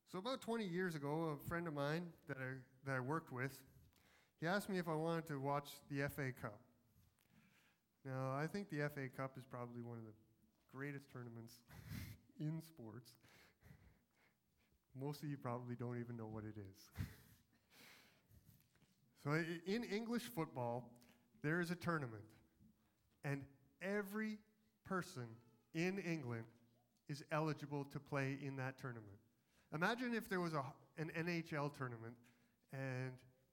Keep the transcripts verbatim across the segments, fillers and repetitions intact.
So about twenty years ago, a friend of mine that I, that I worked with, he asked me if I wanted to watch the F A Cup. Now, I think the F A Cup is probably one of the greatest tournaments in sports. Most of you probably don't even know what it is. So in English football, there is a tournament, and every person in England is eligible to play in that tournament. Imagine if there was a, an N H L tournament, and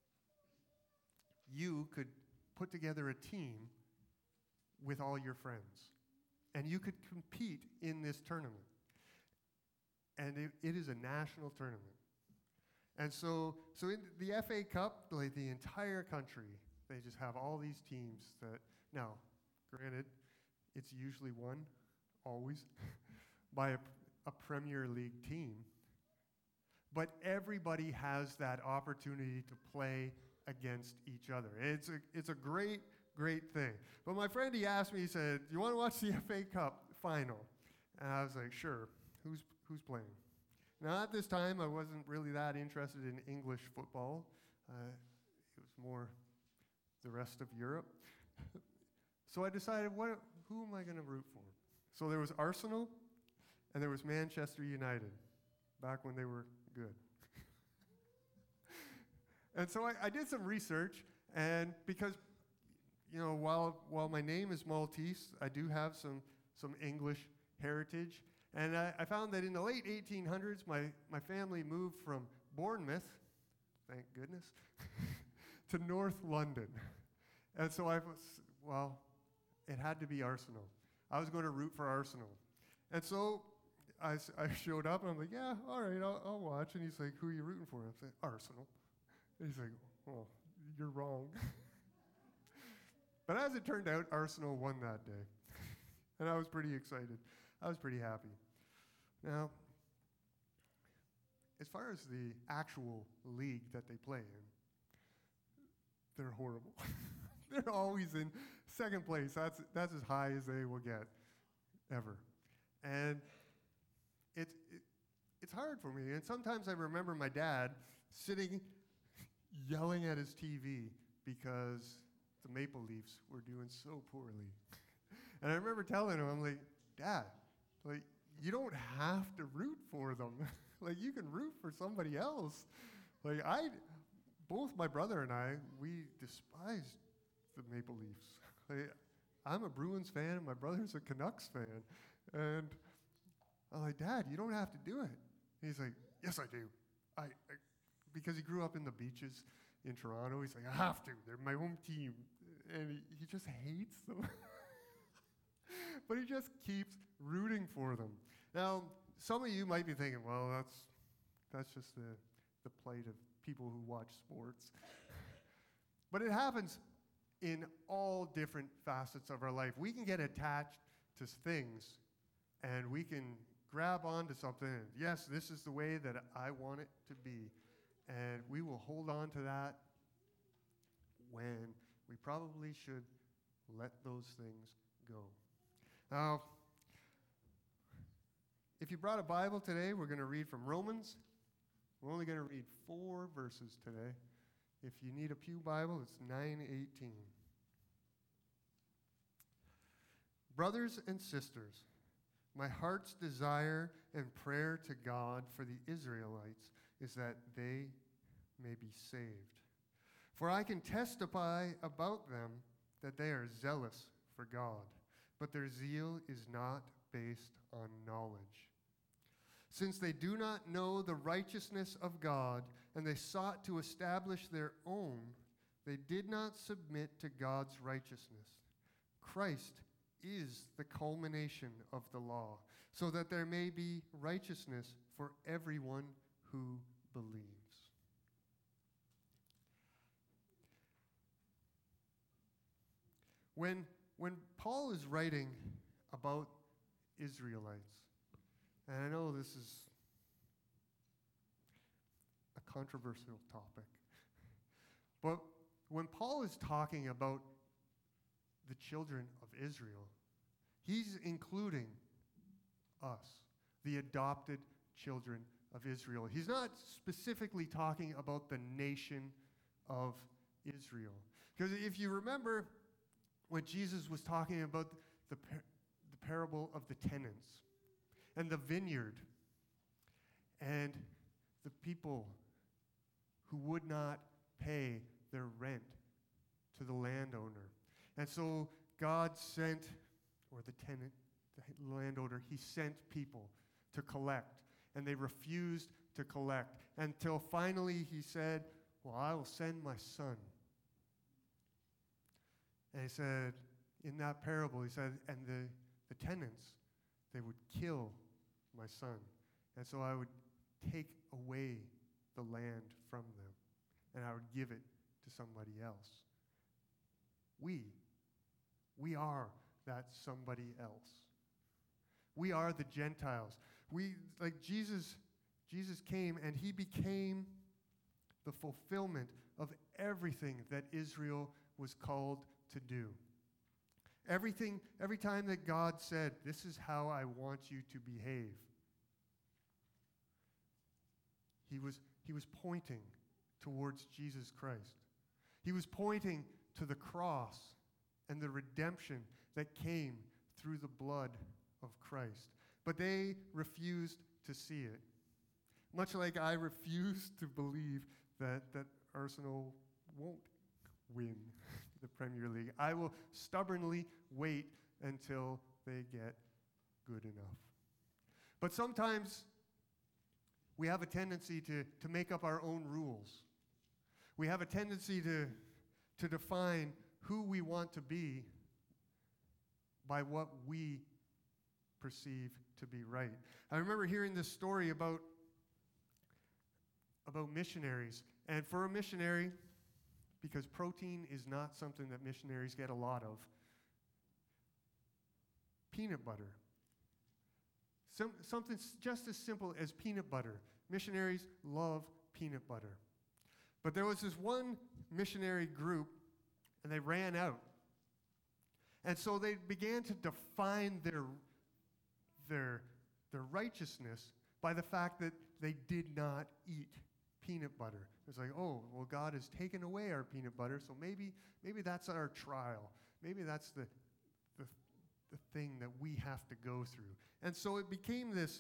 you could put together a team with all your friends, and you could compete in this tournament. And it, it is a national tournament. And so, so in the F A Cup, like the entire country, they just have all these teams that, now, granted, it's usually won, always, by a, a Premier League team. But everybody has that opportunity to play against each other. It's a, it's a great, great thing. But my friend, he asked me, he said, do you want to watch the F A Cup final? And I was like, sure. Who's, who's playing? Now, at this time, I wasn't really that interested in English football. Uh, it was more the rest of Europe. So I decided, what, who am I going to root for? So there was Arsenal, and there was Manchester United, back when they were good. And so I, I did some research, and because, you know, while while my name is Maltese, I do have some, some English heritage. And I, I found that in the late eighteen hundreds, my, my family moved from Bournemouth, thank goodness, to North London. And so I was, well, it had to be Arsenal. I was going to root for Arsenal. And so I, I showed up, and I'm like, yeah, all right, I'll, I'll watch. And he's like, who are you rooting for? I'm saying, Arsenal. And he's like, oh, you're wrong. But as it turned out, Arsenal won that day. And I was pretty excited. I was pretty happy. Now, as far as the actual league that they play in, they're horrible. They're always in second place. That's that's as high as they will get, ever. And it's it, it's hard for me. And sometimes I remember my dad sitting, yelling at his T V because the Maple Leafs were doing so poorly. And I remember telling him, I'm like, Dad, like, you don't have to root for them. Like, you can root for somebody else. Like, I, both my brother and I, we despise the Maple Leafs. Like, I'm a Bruins fan, and my brother's a Canucks fan. And I'm like, Dad, you don't have to do it. And he's like, yes, I do. I, I because he grew up in the beaches in Toronto. He's like, I have to. They're my home team. And he, he just hates them. But he just keeps rooting for them. Now, some of you might be thinking, well, that's that's just the, the plight of people who watch sports. But it happens in all different facets of our life. We can get attached to things, and we can grab onto something, and yes, this is the way that I want it to be. And we will hold on to that when we probably should let those things go. Now, if you brought a Bible today, we're going to read from Romans. We're only going to read four verses today. If you need a pew Bible, it's nine eighteen. Brothers and sisters, my heart's desire and prayer to God for the Israelites is that they may be saved. For I can testify about them that they are zealous for God, but their zeal is not based on knowledge. Since they do not know the righteousness of God, and they sought to establish their own, they did not submit to God's righteousness. Christ is the culmination of the law, so that there may be righteousness for everyone who believes. When, when Paul is writing about Israelites, and I know this is a controversial topic, but when Paul is talking about the children of Israel, he's including us, the adopted children of Israel. He's not specifically talking about the nation of Israel. Because if you remember when Jesus was talking about the, par- the parable of the tenants and the vineyard and the people who would not pay their rent to the landowner. And so God sent, or the tenant, the landowner, he sent people to collect, and they refused to collect until finally he said, well, I will send my son. And he said, in that parable, he said, and the, the tenants, they would kill my son. And so I would take away the land from them, and I would give it to somebody else. We, we are that somebody else. We are the Gentiles. We, like Jesus, Jesus came and he became the fulfillment of everything that Israel was called to do. Everything, every time that God said, this is how I want you to behave, he was, he was pointing towards Jesus Christ. He was pointing to the cross and the redemption that came through the blood of Christ. But they refused to see it. Much like I refuse to believe that, that Arsenal won't win the Premier League. I will stubbornly wait until they get good enough. But sometimes we have a tendency to, to make up our own rules. We have a tendency to, to define who we want to be by what we perceive to be right. I remember hearing this story about, about missionaries. And for a missionary, because protein is not something that missionaries get a lot of, peanut butter. Some, something just as simple as peanut butter. Missionaries love peanut butter. But there was this one missionary group, and they ran out. And so they began to define their, their, their righteousness by the fact that they did not eat peanut butter. It's like, oh, well, God has taken away our peanut butter, so maybe, maybe that's our trial. Maybe that's the, the, the thing that we have to go through. And so it became this,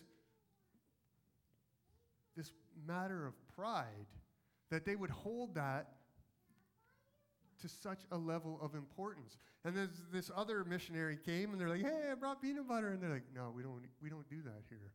this matter of pride that they would hold that to such a level of importance. And then this other missionary came, and they're like, hey, I brought peanut butter. And they're like, no, we don't, we don't do that here.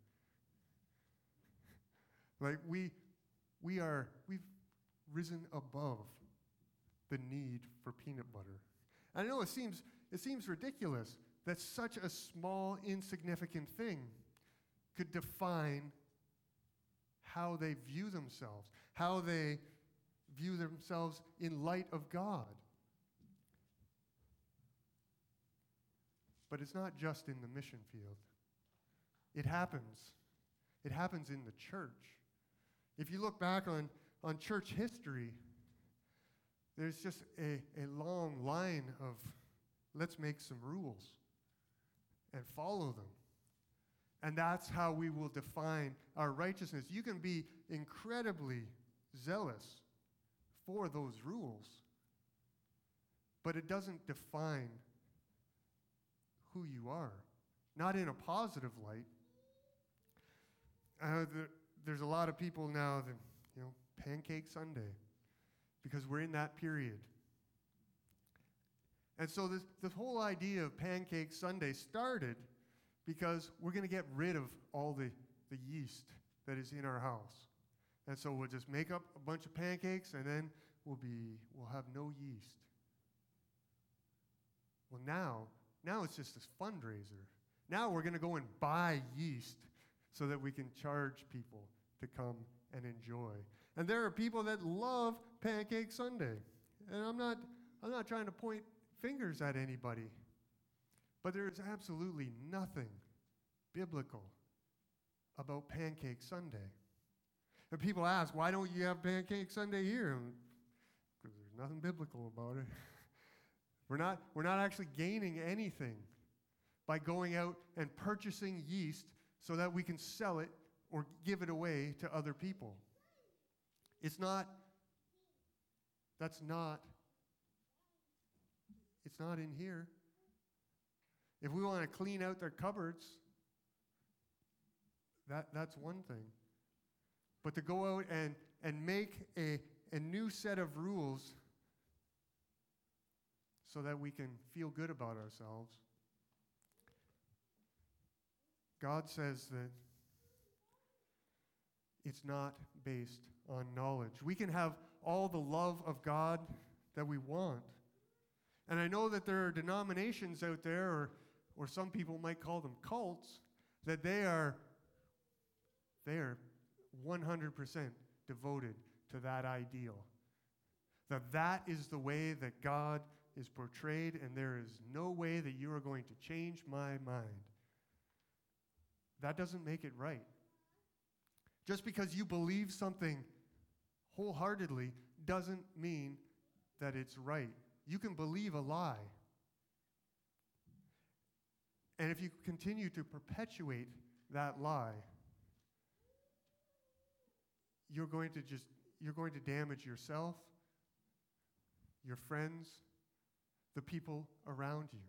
Like, we, we are, we've risen above the need for peanut butter. I know it seems, it seems ridiculous that such a small, insignificant thing could define how they view themselves, how they view themselves in light of God. But it's not just in the mission field. It happens. It happens in the church. If you look back on, on church history, there's just a, a long line of let's make some rules and follow them. And that's how we will define our righteousness. You can be incredibly zealous for those rules, but it doesn't define who you are, not in a positive light. Uh, the, there's a lot of people now that, you know, Pancake Sunday, because we're in that period. And so this, this whole idea of Pancake Sunday started because we're going to get rid of all the, the yeast that is in our house. And so we'll just make up a bunch of pancakes, and then we'll be we'll have no yeast. Well, now, now it's just this fundraiser. Now we're going to go and buy yeast so that we can charge people to come and enjoy. And there are people that love Pancake Sunday. And I'm not I'm not trying to point fingers at anybody. But there is absolutely nothing biblical about Pancake Sunday. And people ask, why don't you have Pancake Sunday here? Because there's nothing biblical about it. We're not, we're not actually gaining anything by going out and purchasing yeast so that we can sell it or give it away to other people. It's not, that's not, it's not in here. If we want to clean out their cupboards, that, that's one thing. But to go out and, and make a, a new set of rules so that we can feel good about ourselves, God says that it's not based on knowledge. We can have all the love of God that we want. And I know that there are denominations out there, or, or some people might call them cults, that they are, they are one hundred percent devoted to that ideal. That that is the way that God is portrayed, and there is no way that you are going to change my mind. That doesn't make it right. Just because you believe something wholeheartedly doesn't mean that it's right. You can believe a lie. And if you continue to perpetuate that lie, you're going to just, you're going to damage yourself, your friends, the people around you.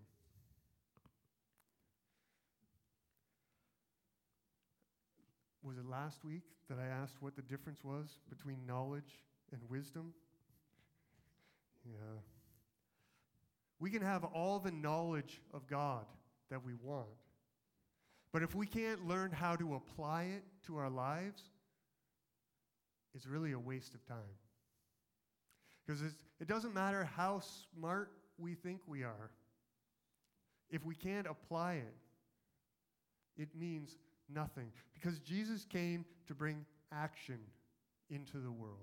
Was it last week that I asked what the difference was between knowledge and wisdom? Yeah. We can have all the knowledge of God that we want. But if we can't learn how to apply it to our lives, it's really a waste of time. Because it doesn't matter how smart we think we are. If we can't apply it, it means nothing. Because Jesus came to bring action into the world.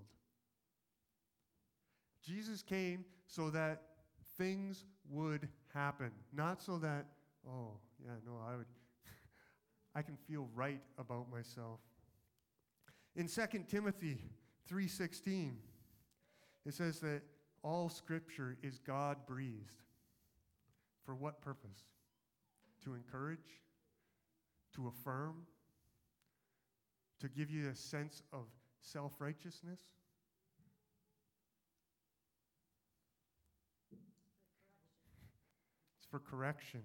Jesus came so that things would happen. Not so that, oh, yeah, no, I would, I can feel right about myself. In Second Timothy three sixteen, it says that all Scripture is God-breathed. For what purpose? To encourage, to affirm, to give you a sense of self-righteousness. It's for correction,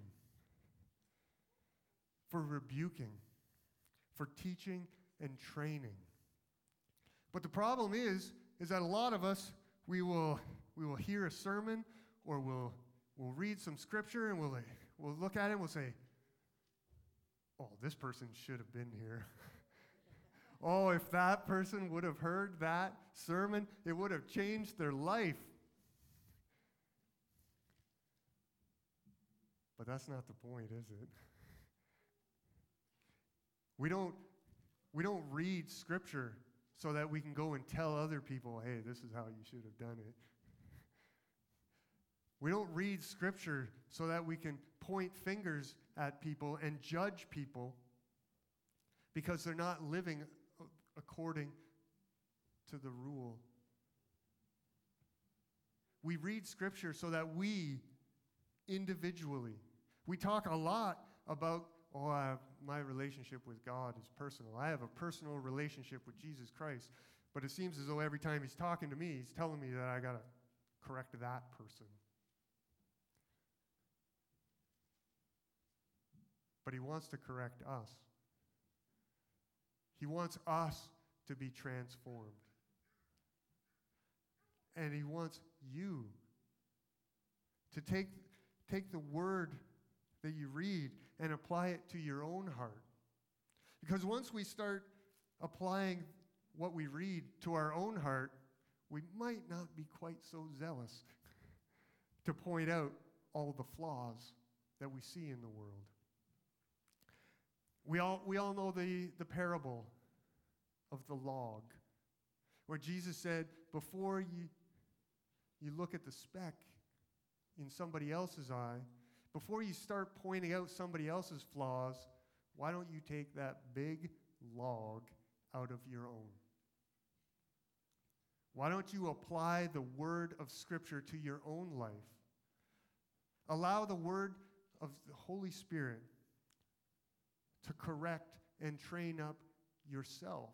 for rebuking, for teaching and training. But the problem is, is that a lot of us, we will, we will hear a sermon, or we'll, we'll read some scripture, and we'll, we'll look at it and we'll say, oh, this person should have been here. Oh, if that person would have heard that sermon, it would have changed their life. But that's not the point, is it? We don't, we don't read scripture so that we can go and tell other people, hey, this is how you should have done it. We don't read scripture so that we can point fingers at people and judge people because they're not living according to the rule. We read scripture so that we individually, we talk a lot about, oh, I have, my relationship with God is personal. I have a personal relationship with Jesus Christ. But it seems as though every time he's talking to me, he's telling me that I got to correct that person. But he wants to correct us. He wants us to be transformed. And he wants you to take, take the word that you read and apply it to your own heart. Because once we start applying what we read to our own heart, we might not be quite so zealous to point out all the flaws that we see in the world. We all, we all know the, the parable of the log, where Jesus said, before you, you look at the speck in somebody else's eye, before you start pointing out somebody else's flaws, why don't you take that big log out of your own? Why don't you apply the word of Scripture to your own life? Allow the word of the Holy Spirit to correct and train up yourself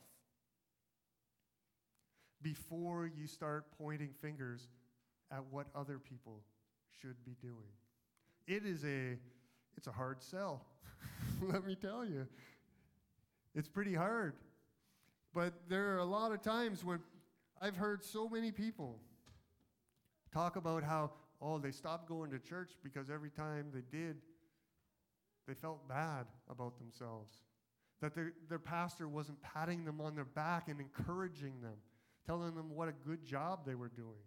before you start pointing fingers at what other people should be doing. It is a, it's a hard sell, let me tell you. It's pretty hard. But there are a lot of times when I've heard so many people talk about how, oh, they stopped going to church because every time they did, they felt bad about themselves. That their, their pastor wasn't patting them on their back and encouraging them, telling them what a good job they were doing.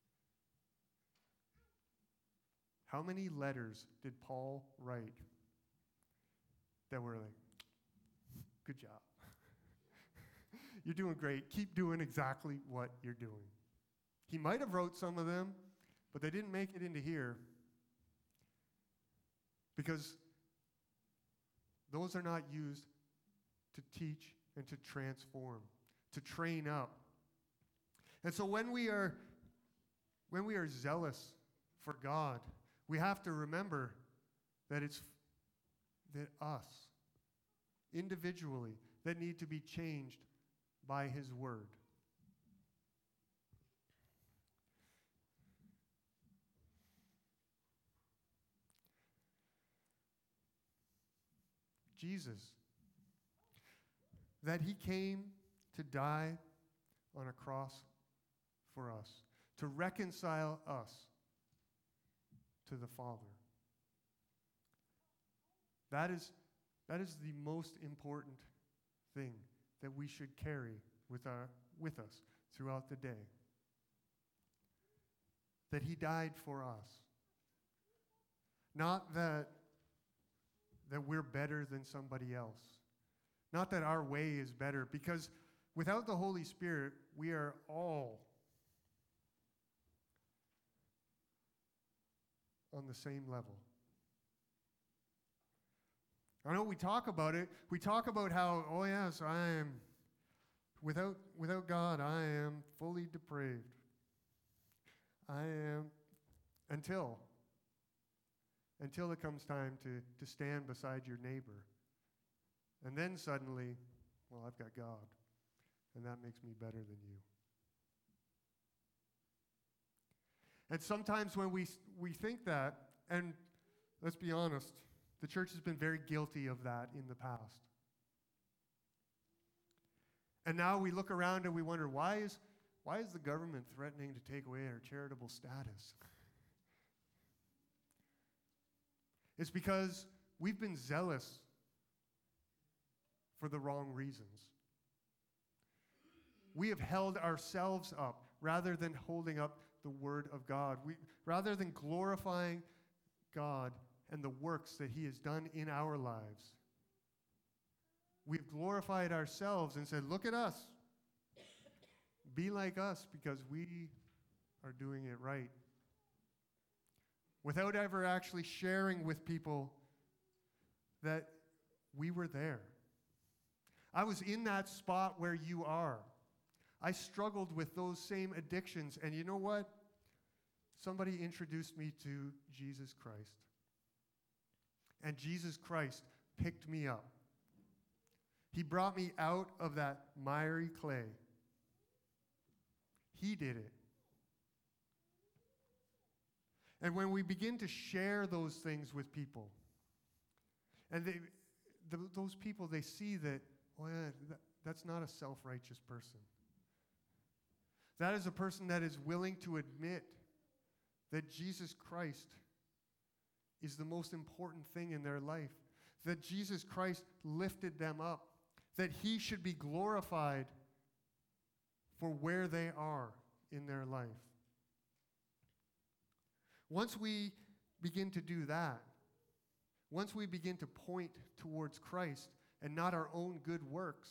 How many letters did Paul write that were like, good job. You're doing great. Keep doing exactly what you're doing. He might have wrote some of them, but they didn't make it into here because those are not used to teach and to transform, to train up. And so when we are when we are zealous for God, we have to remember that it's that us individually that need to be changed by his word. Jesus, that he came to die on a cross for us, to reconcile us to the Father. That is, that is the most important thing that we should carry with, our, with us throughout the day. That he died for us. Not that, that we're better than somebody else. Not that our way is better, because without the Holy Spirit, we are all on the same level. I know we talk about it. We talk about how, oh yes, I am, without, without God, I am fully depraved. I am, until, until it comes time to, to stand beside your neighbor. And then suddenly, well, I've got God, and that makes me better than you. And sometimes when we we think that, and let's be honest, the church has been very guilty of that in the past. And now we look around and we wonder, why is why is the government threatening to take away our charitable status? It's because we've been zealous for the wrong reasons. We have held ourselves up rather than holding up the Word of God. We, rather than glorifying God and the works that he has done in our lives, we've glorified ourselves and said, look at us. Be like us because we are doing it right. Without ever actually sharing with people that we were there. I was in that spot where you are. I struggled with those same addictions, and you know what? Somebody introduced me to Jesus Christ. And Jesus Christ picked me up. He brought me out of that miry clay. He did it. And when we begin to share those things with people, and they, the, those people, they see that, oh yeah, that, that's not a self-righteous person. That is a person that is willing to admit that Jesus Christ is the most important thing in their life, that Jesus Christ lifted them up, that he should be glorified for where they are in their life. Once we begin to do that, once we begin to point towards Christ and not our own good works,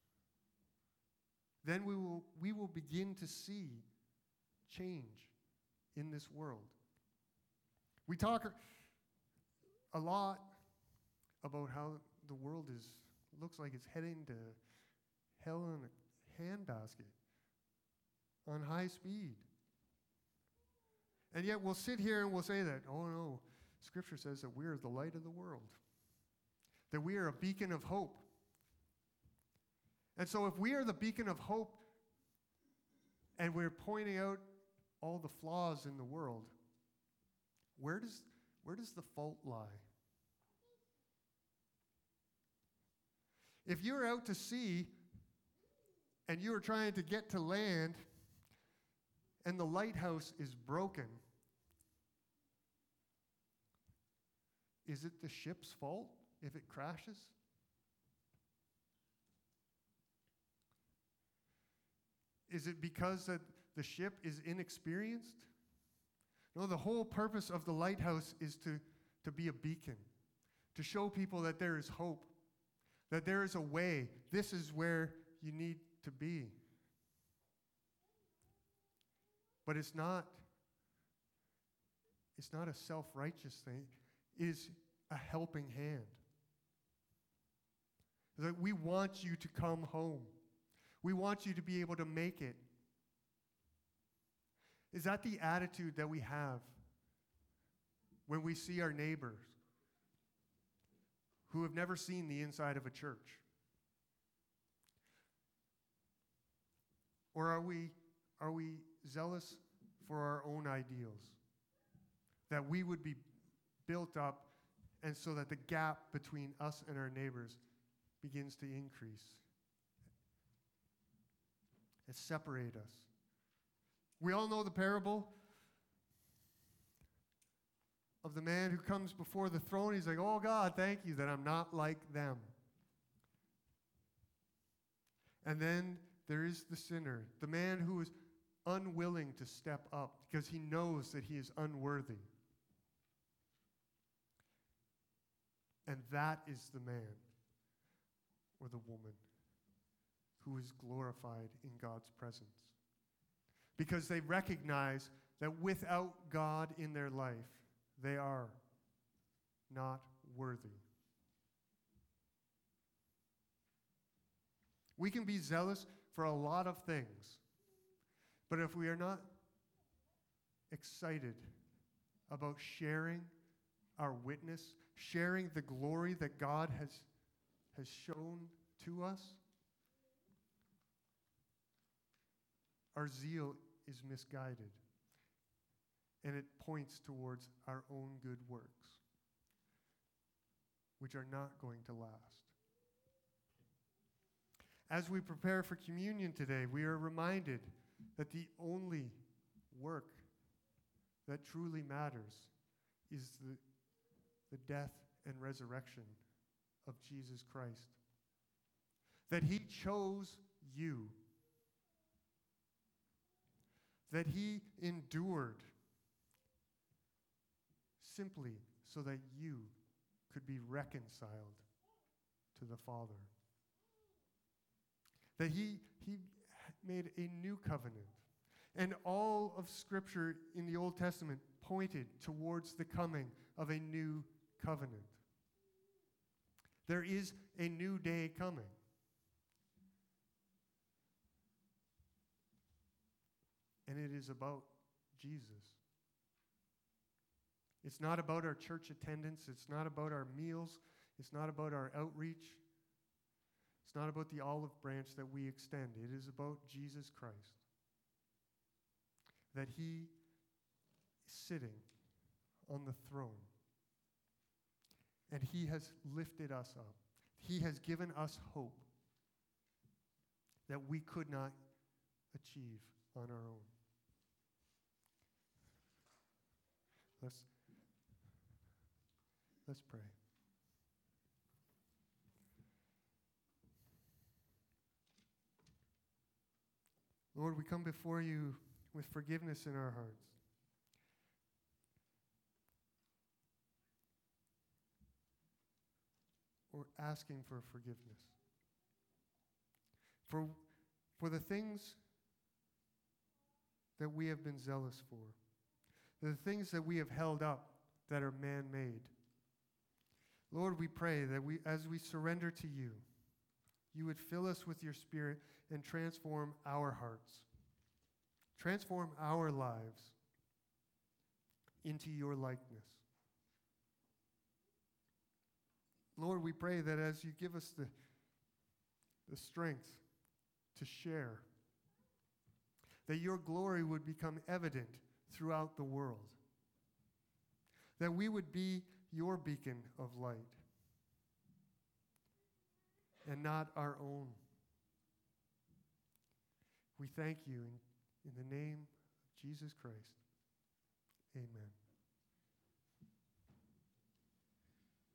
then we will, we will begin to see change in this world. We talk a lot about how the world is looks like it's heading to hell in a handbasket on high speed. And yet we'll sit here and we'll say that, oh no, Scripture says that we are the light of the world, that we are a beacon of hope. And so if we are the beacon of hope and we're pointing out all the flaws in the world, where does, where does the fault lie? If you're out to sea and you're trying to get to land and the lighthouse is broken, is it the ship's fault if it crashes? Is it because that the ship is inexperienced? No, the whole purpose of the lighthouse is to, to be a beacon, to show people that there is hope, that there is a way. This is where you need to be. But it's not, it's not a self-righteous thing. It is a helping hand. It's like we want you to come home. We want you to be able to make it. Is that the attitude that we have when we see our neighbors who have never seen the inside of a church? Or are we, are we zealous for our own ideals? That we would be built up and so that the gap between us and our neighbors begins to increase and separate us. We all know the parable of the man who comes before the throne. He's like, oh God, thank you that I'm not like them. And then there is the sinner, the man who is unwilling to step up because he knows that he is unworthy. And that is the man or the woman who is glorified in God's presence. Because they recognize that without God in their life, they are not worthy. We can be zealous for a lot of things, but if we are not excited about sharing our witness, sharing the glory that God has, has shown to us, our zeal is misguided, and it points towards our own good works, which are not going to last. As we prepare for communion today, we are reminded that the only work that truly matters is the, the death and resurrection of Jesus Christ. That he chose you. That he endured simply so that you could be reconciled to the Father. That he, he made a new covenant. And all of Scripture in the Old Testament pointed towards the coming of a new covenant. There is a new day coming. And it is about Jesus. It's not about our church attendance. It's not about our meals. It's not about our outreach. It's not about the olive branch that we extend. It is about Jesus Christ. That he is sitting on the throne. And he has lifted us up. He has given us hope that we could not achieve on our own. Let's, let's pray. Lord, we come before you with forgiveness in our hearts. We're asking for forgiveness. For, for the things that we have been zealous for. The things that we have held up that are man-made. Lord, we pray that we, as we surrender to you, you would fill us with your Spirit and transform our hearts. Transform our lives into your likeness. Lord, we pray that as you give us the, the strength to share, that your glory would become evident throughout the world, that we would be your beacon of light and not our own. We thank you in, in the name of Jesus Christ. Amen.